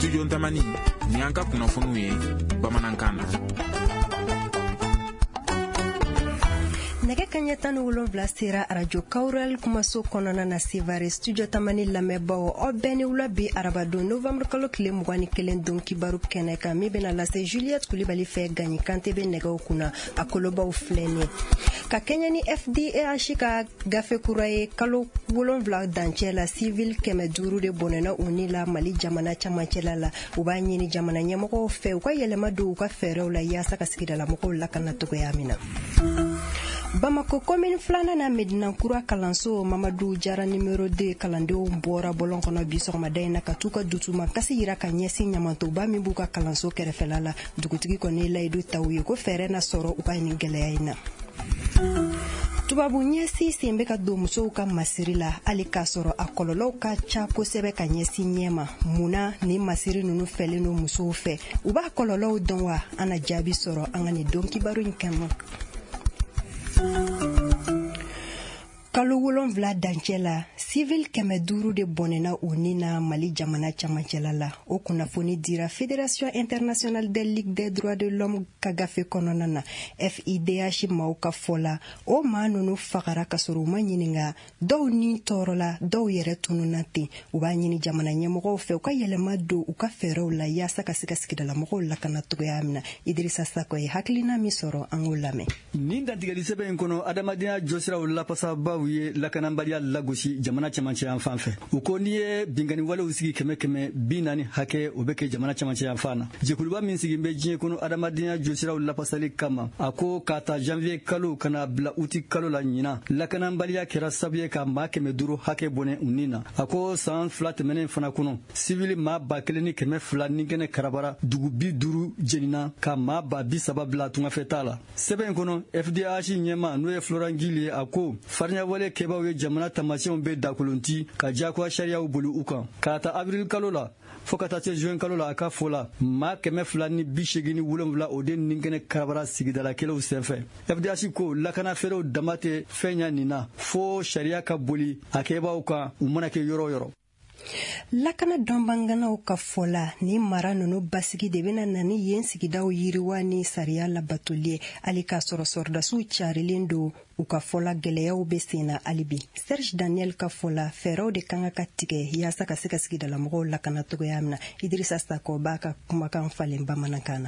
Studio Tamani ni an ka kunnafoniw ye bamanankan na. Nɛgɛ kaɲɛ 17 sera Radio Kaural kumaso kɔnɔna na Sevare Studio Tamani lamɛnbaaw aw bɛɛ ni wula bi arabadon Novembre kalo tile 21 don kibaru kɛnɛ kan min bɛna lase Juliette Kulibali fɛ Gagny Kante bɛ nɛgɛw kunna a kolobaw filɛ nin ye. Ka kɛɲɛ ni FDAH ka gafe kura ye kalo 7 dancɛ la civil 500 de bɔnɛna u ni la Mali jamana camancɛla la u b'a ɲini jamana ɲɛmɔgɔw fɛ u ka yɛlɛma don u ka fɛɛrɛw la yaasa ka sigidalamɔgɔw lakana cogoya min na. Bamako commune filanan na Medinankura kalanso Mamadou Jara numéro 2 kalandenw bɔra bɔlɔn kɔnɔ bi sɔgɔmada in na ka t'u ka dutuma kasi yira ka ɲɛsin ɲamantoba min b'u ka kalanso kɛrɛfɛla la dugutigi kɔni layidu taw ye ko fɛɛrɛ na sɔrɔ u ka nin gɛlɛya in na. Tubabu ɲɛsi sen bɛ ka don musow ka masiri la hali k'a sɔrɔ a kɔlɔlɔw ka ca kosɛbɛ ka ɲɛsin ɲɛma munna ni masiri ninnu fɛlen don musow fɛ u b'a kɔlɔlɔw dɔn wa an na jaabi sɔrɔ an ka nin don kibaru in kama. Kalo 7 dancɛ la civil 500 de bɔnɛna u ni na Mali jamana camancɛla la o kunnafoni dira Fédération internationale des ligues des droits de l'homme ka gafe kɔnɔna na FIDH maaw ka fɔ la o maa ninnu fagara ka sɔrɔ u ma ɲininka dɔw ni tɔɔrɔla dɔw yɛrɛ tununa ten u b'a ɲini jamana ɲɛmɔgɔw fɛ u ka yɛlɛma don u ka fɛɛrɛw la yaasa ka se ka sigidalamɔgɔw lakana cogoya min na Idrissa Sako ye hakilina min sɔrɔ an k'o lamɛn. Nin dantigɛli sɛbɛn in kɔnɔ adamadenya jɔsiraw lapasabaw ye lakanabaliya lagosi jamana camancɛ yan fan fɛ u ko n'i ye bingani walew sigi 100 hakɛ o bɛ kɛ jamana camancɛ yan fan na jɛkuluba min sigi bɛ diɲɛ kɔnɔ adamadenya jɔsiraw lapasali kama a ko k'a ta janvier kalo kana bila uti kalo la ɲina lakanabaliya kɛra sabu ye ka maa 500 hakɛ bɔnɛ u ni na a ko san 2 tɛmɛnen fana kɔnɔ civil maa 1200 ni kɛnɛ karabara dugu 50 jenina ka maa 30 bila tungafɛ t'a la sɛbɛn in kɔnɔ FDH ɲɛma n'o ye Florent Gille a ko fariɲawale kɛbaw ye jamana tamasiyɛnw bɛ dakolonti ka jagoya sariyaw boli u kan k'a ta avril kalo la fo ka taa se juin kalo la a ka fɔ la maa 287 o de ninkɛnɛ karabara sigidala kɛlɛw senfɛ FDH ko lakana fɛɛrɛw dama tɛ fɛn ɲa nin na fo sariya ka boli a kɛbaw kan u mana kɛ yɔrɔ yɔrɔ. Lakana dɔnbanganaw ka fɔ la ni mara ninnu basigi de bɛna na ni yen sigidaw yiriwa ni sariya labatoli ye hali k'a sɔrɔ sɔrɔdasiw carilen don u ka fɔ la gɛlɛyaw bɛ sen na hali bi Serge Daniel ka fɔ la fɛɛrɛw de kan ka tigɛ yaasa ka se ka sigidalamɔgɔw lakana cogoya min na Idrissa Sako b'a ka kumakan falen bamanankan na.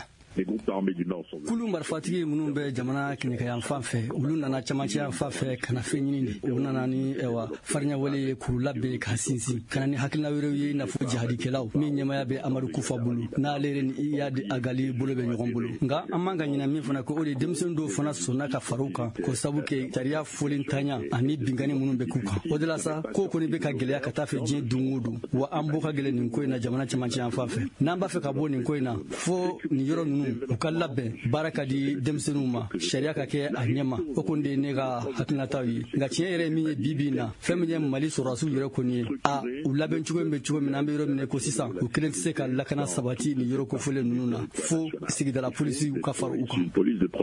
Kulu marifatigi minnu bɛ jamana kɛnɛkɛyan fan fɛ olu nana camancɛyan fan fɛ kana fɛn ɲini de u nana ni fariɲawale ye k'u labɛn ka sinsin kana ni hakilina wɛrɛw ye i n'a fɔ jihadikɛlaw min ɲɛmaya bɛ Amadu Kufa bolo n'ale ni Iyad Agali bolo bɛ ɲɔgɔn bolo nka an man ka ɲinɛ min fana ko o de denmisɛnnin dɔw fana sɔnna ka far'u kan ko sabu kɛ sariya fɔlen tanya ani bingani minnu bɛ k'u kan o de la sa ko kɔni bɛ ka gɛlɛya ka taa fɛ diɲɛ don o don wa an bɔ ka gɛlɛn nin ko in na jamana camancɛyan fan fɛ n'an b'a fɛ ka bɔ nin ko in na fo nin yɔrɔ ninnu u ka labɛn baara ka di denmisɛnninw ma sariya ka kɛ a ɲɛma o kɔni de ye ne ka hakilinataw ye nka tiɲɛ yɛrɛ min ye bi na fɛn min ye Mali sɔrɔdasiw yɛrɛ kɔni ye u labɛn cogo bɛ cogo min na an bɛ yɔrɔ min ko sisan u kelen tɛ se ka lakana sabati ni yɔrɔ kofɔlen ninnu na fo sigidala polisiw ka fara u kan.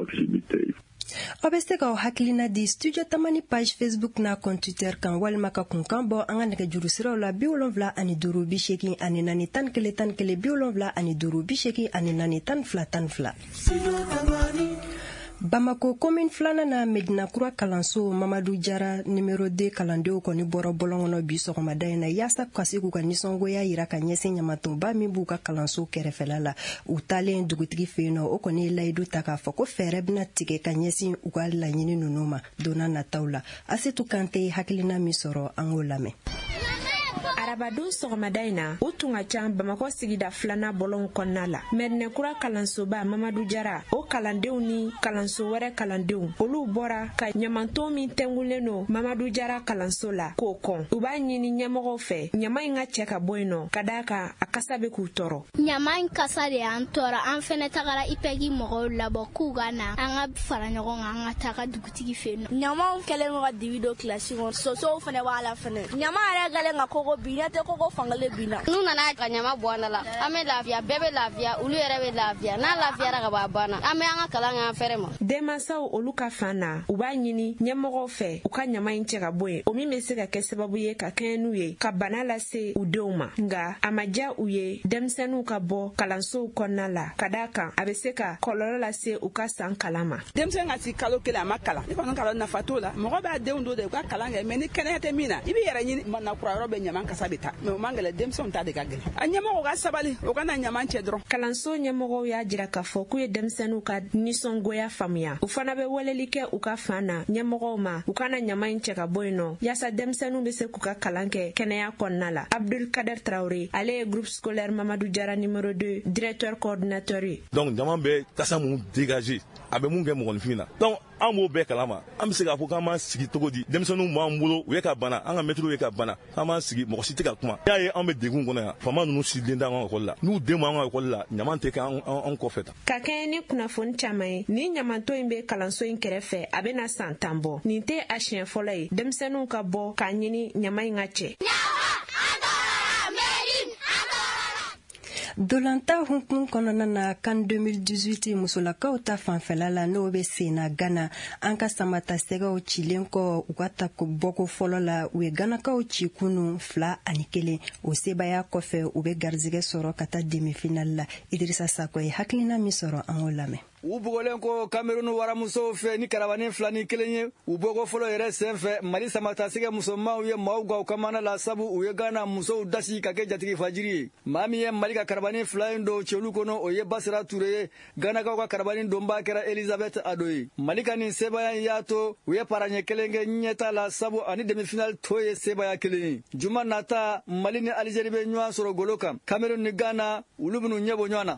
Aw bɛ se k'aw hakilina di Studio Tamani page Facebook n'a compte Twitter kan walima ka kunkan bɔ an ka nɛgɛjuru siraw la 75 80 81 11 11 75 80 82 12. Bamako commune filanan na Medinakura kalanso Mamadou Jara numéro 2 kalandenw kɔni bɔra bɔlɔn kɔnɔ bi sɔgɔmada in na yaasa ka se k'u ka nisɔngoya yira ka ɲɛsin ɲamantonba min b'u ka kalanso kɛrɛfɛla la u taalen dugutigi fɛ yen nɔ o kɔni ye layidu ta k'a fɔ ko fɛɛrɛ bɛna tigɛ ka ɲɛsin u ka laɲini ninnu ma donna nataw la Asetu Kante hakilina min sɔrɔ an k'o lamɛn. Arabadon sɔgɔmada in na o tun ka ca Bamako sigida filanan bɔlɔn kɔnɔna la Medinakura kalansoba Mamadou Jara o kalandenw ni kalanso wɛrɛ kalandenw olu bɔra ka ɲamanton min tɛngulen no Mamadou Jara kalanso la k'o kɔn u b'a ɲini ɲɛmɔgɔw fɛ ɲama in ka cɛ ka bɔ yen nɔ ka d'a kan a kasa bɛ k'u tɔɔrɔ ɲama in kasa de y'an tɔɔrɔ an fɛnɛ tagara IPEG mɔgɔw labɔ k'u ka na an ka fara ɲɔgɔn kan an ka taga dugutigi fɛ yen nɔ ɲamaw kɛlen ka dibi don kilasi kɔnɔ sosow fɛnɛ b'a la fɛnɛ ɲama yɛrɛ galen ka kogo bi ɲɛtɛ ko fangale bina n'u nana ka ɲama bɔ an la an bɛ lafiya bɛɛ bɛ lafiya olu yɛrɛ bɛ lafiya n'a lafiyara ka bɔ a banna an bɛ an ka kalan kɛ an fɛrɛ ma. Denmansaw olu ka fan na u b'a ɲini ɲɛmɔgɔw fɛ u ka ɲama in cɛ ka bɔ yen o min bɛ se ka kɛ sababu ye ka kɛɲɛ n'u ye ka bana lase u denw ma nka a ma diya u ye denmisɛnninw ka bɔ kalansow kɔnɔna la ka d'a kan a bɛ se ka kɔlɔlɔ lase u ka san kalan ma. Denmisɛn ka si kalo kelen a ma kalan ne kɔni kalan nafa t'o la mɔgɔ b'a denw don de u ka kalan kɛ mɛ ni kɛnɛya tɛ min na i bɛ yɛrɛ ɲini manakura yɔrɔ bɛ ɲama kasa bɛ taa mɛ o man gɛlɛn denmisɛnw ta de ka gɛlɛn a ɲɛmɔgɔw ka sabali o kana ɲama cɛ dɔrɔn. Kalanso ɲɛmɔgɔw y'a jira k'a fɔ k'u ye denmisɛnninw ka nisɔngoya faamuya u fana bɛ weleli kɛ u ka fan na ɲɛmɔgɔw ma u kana ɲama in cɛ ka bɔ yen nɔ yaasa denmisɛnninw bɛ se k'u ka kalan kɛ kɛnɛya kɔnɔna la. Abdul Kader Traoré ale ye groupe scolaire Mamadou Diarra numéro 2 directeur coordinateur ye. Donc jama bɛ tasa mun dégager a bɛ mun kɛ mɔgɔninfin na donc an b'o bɛɛ kalama an bɛ se k'a fɔ k'an b'an sigi cogo di denmisɛnninw b'an bolo u ye ka bana an ka mɛtiriw ye ka bana k'an b'an sigi mɔgɔ si tɛ ka kuma n'i y'a ye an bɛ degun kɔnɔ yan faama ninnu sigilen tɛ an ka ekɔli la n'u den b'an ka ekɔli la ɲama tɛ kɛ an kɔfɛ tan. Ka kɛɲɛ ni kunnafoni caman ye ni ɲamanto in bɛ kalanso in kɛrɛfɛ a bɛna san 10 bɔ nin tɛ a siɲɛ fɔlɔ ye denmisɛnninw ka bɔ k'a ɲini ɲama in ka cɛ. Dolanta hunkun kɔnɔna na kan 2018 musolakaw ta fanfɛla la n'o bɛ sen na Ghana an ka samata sɛgɛw cilen kɔ u ka ta bɔko fɔlɔ la u ye Ghanakaw ci kunu 2-1 o sebaya kɔfɛ u bɛ garizigɛ sɔrɔ ka taa demi-finale la Idrissa Sako ye hakilina min sɔrɔ an k'o lamɛn. U bugolen ko Cameroun waramusow fɛ ni karabanin 2 ni 1 ye u bɔko fɔlɔ yɛrɛ senfɛ Mali samata sɛgɛ musomanw ye maaw gaw kamana la sabu u ye Ghana musow dasi ka kɛ jatigi fajiri ye maa min ye Mali ka karabanin 2 in don cɛlu kɔnɔ o ye Basira Touré ye Ghanakaw ka karabanin donba kɛra Elisabeth Ado ye Mali ka nin sebaya in y'a to u ye paraɲɛ 1 kɛ ɲɛta la sabu ani demi-finale to ye sebaya 1 ye juma nata Mali ni Algérie bɛ ɲɔgɔn sɔrɔ golo kan Cameroun ni Ghana olu bɛn'u ɲɛ bɔ ɲɔgɔn na.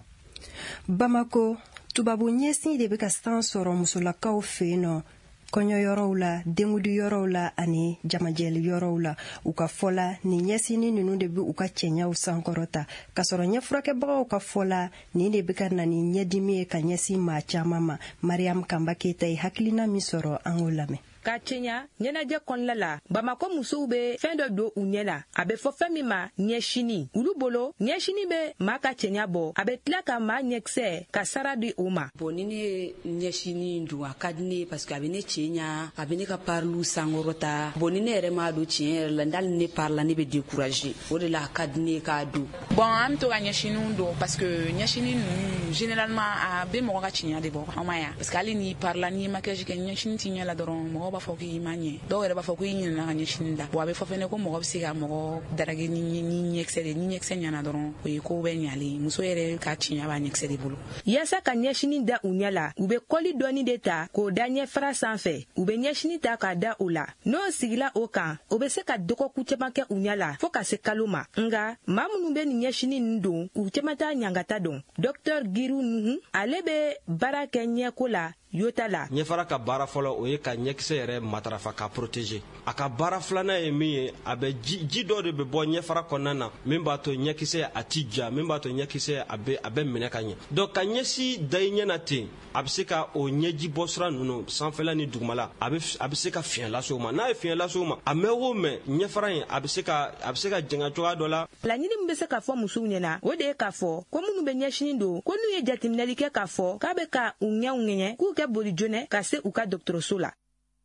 Bamako tubabu ɲɛsin de bɛ ka san sɔrɔ musolakaw fɛ yen nɔ kɔɲɔyɔrɔw la dengudi yɔrɔw la ani jamajɛli yɔrɔw la u ka fɔla ni ɲɛsini ninnu de bɛ u ka cɛɲaw sankɔrɔta ka sɔrɔ ɲɛfurakɛbagaw ka fɔla nin de bɛ ka na ni ɲɛdimi ye ka ɲɛsin maa caman ma Mariam Kamba Keita ye hakilina min sɔrɔ an k'o lamɛn. Ka cɛɲa ɲɛnajɛ kɔnɔna la Bamako musow bɛ fɛn dɔ don u ɲɛ la a bɛ fɔ fɛn min ma ɲɛsini olu bolo ɲɛsini bɛ maa ka cɛɲa bɔ a bɛ tila ka maa ɲɛkisɛ ka sara di o ma. Bon ni ne ɲɛsini don a ka di ne parce que a bɛ ne cɛɲa a bɛ ne ka parlu sankɔrɔta bon ni ne yɛrɛ m'a don tiɲɛ yɛrɛ la n'ale ne parla ne bɛ décourager o de la a ka di ne k'a don. Bon an bɛ to ka ɲɛsiniw don parce que ɲɛsini ninnu généralement a bɛ mɔgɔ ka cɛɲa de bɔ an ma yan parce que hali n'i parla n'i ye maquillage kɛ ɲɛsini t'i ɲɛ la dɔrɔn mɔgɔ b'a fɔ k'i ma ɲɛ dɔw yɛrɛ b'a fɔ ko i ɲinɛna ka ɲɛsini da bon a bɛ fɔ fɛnɛ ko mɔgɔ bɛ se ka mɔgɔ darage ni ɲɛkisɛ de ni ɲɛkisɛ ɲɛna dɔrɔn o ye ko bɛ ɲalen muso yɛrɛ ka tiɲɛ b'a ɲɛkisɛ de bolo. Yaasa ka ɲɛsini da u ɲɛ la u bɛ kɔli dɔɔni de ta k'o da ɲɛfara sanfɛ u bɛ ɲɛsini ta k'a da o la n'o sigila o kan o bɛ se ka dɔgɔkun caman kɛ u ɲɛ la fo ka se kalo ma nka maa minnu bɛ nin ɲɛsini ninnu don u caman t'a ɲangata dɔn Dr Giru Nuhu ale bɛ baara kɛ ɲɛko la Yota la. Ɲɛfara ka baara fɔlɔ o ye ka ɲɛkisɛ yɛrɛ matarafa ka protéger a ka baara filanan ye min ye a bɛ ji dɔ de bɛ bɔ ɲɛfara kɔnɔna na min b'a to ɲɛkisɛ a ti ja min b'a to ɲɛkisɛ a bɛ minɛ ka ɲɛ donc ka ɲɛsi da i ɲɛ na ten a bɛ se ka o ɲɛji bɔsira ninnu sanfɛla ni dugumala a bɛ se ka fiɲɛ lase o ma n'a ye fiɲɛ lase o ma a mɛn o mɛn ɲɛfara in a bɛ se ka jɛngɛ cogoya dɔ la. Laɲini min bɛ se ka fɔ musow ɲɛna o de ye k'a fɔ ko minnu bɛ ɲɛsini don ko n'u ye jateminɛli kɛ k'a fɔ k'a bɛ ka u ɲɛw ŋɛɲɛ k'u kɛ boli jɔnɛ ka se u ka dɔgɔtɔrɔso la.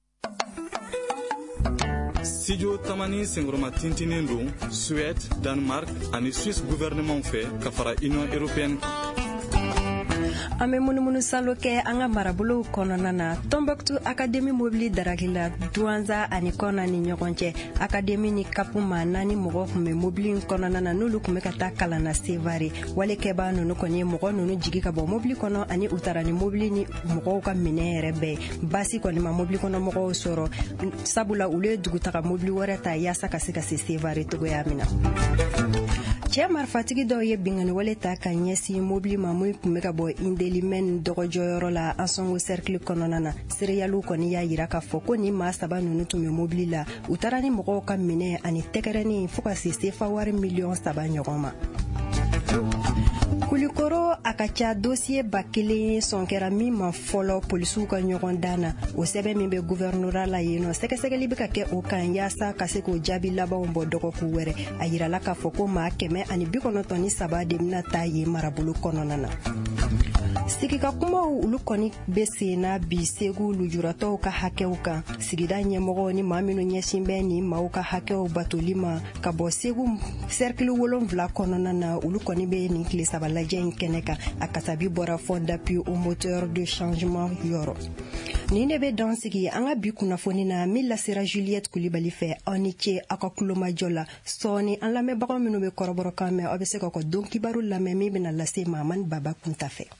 Studio Tamani Sengroma tintinin don Suède, Danemark ani Suisse gouvernement fɛ ka fara Union européenne. An bɛ munumunu salo kɛ an ka marabolow kɔnɔna na Tombouctou Académie mobili daragila Douanza ani Kɔna ni ɲɔgɔn cɛ Académie ni kapu maa 4 mɔgɔ kun bɛ mobili in kɔnɔna na n'olu kun bɛ ka taa kalan na Sevare walekɛba ninnu kɔni ye mɔgɔ ninnu jigi ka bɔ mobili kɔnɔ ani u taara ni mobili ni mɔgɔw ka minɛn yɛrɛ bɛɛ basi kɔni ma mobili kɔnɔ mɔgɔw sɔrɔ sabula olu ye dugutaga mobili wɛrɛ ta yaasa ka se ka se Sevare togoya min na. Cɛ marifatigi dɔw ye bingani wale ta ka ɲɛsin mobili ma mun kun bɛ ka bɔ Indelimɛn dɔgɔjɔyɔrɔ la Ansongo cercle kɔnɔna na seriyalu kɔni y'a yira k'a fɔ ko ni maa 3 ninnu tun bɛ mobili la u taara ni mɔgɔw ka minɛ ani tɛgɛrɛni fo ka se sefa wari miliyɔn 3 ɲɔgɔn ma. Kulikoro a ka ca dossier ba kelen sɔn kɛra min ma fɔlɔ polisiw ka ɲɔgɔn dan na o sɛbɛn min bɛ gouvernorat la yen nɔ sɛgɛsɛgɛli bɛ ka kɛ o kan yaasa ka se k'o jaabi labanw bɔ dɔgɔkun wɛrɛ a yirala k'a fɔ ko maa 193 de bɛna taa yen marabolo kɔnɔna na. Sigika kumaw olu kɔni bɛ senna bi Segu lujuratɔw ka hakɛw kan sigida ɲɛmɔgɔ ni maa minnu ɲɛsin bɛ ni maaw ka hakɛw batoli ma ka bɔ Segu cercle 7 kɔnɔna na olu kɔni bɛ nin tile saba lajɛ in kɛnɛ kan a kasabi bɔra fond d'appui au moteur de changement yɔrɔ. Nin de bɛ dan sigi an ka bi kunnafoni na min lasera Juliette Kulibali fɛ aw ni ce aw ka kulomajɔ la sɔɔni an lamɛnbagaw minnu bɛ kɔrɔbɔrɔkan mɛn aw bɛ se ka don kibaru lamɛn min bɛna lase Mamani Baba Kunta fɛ.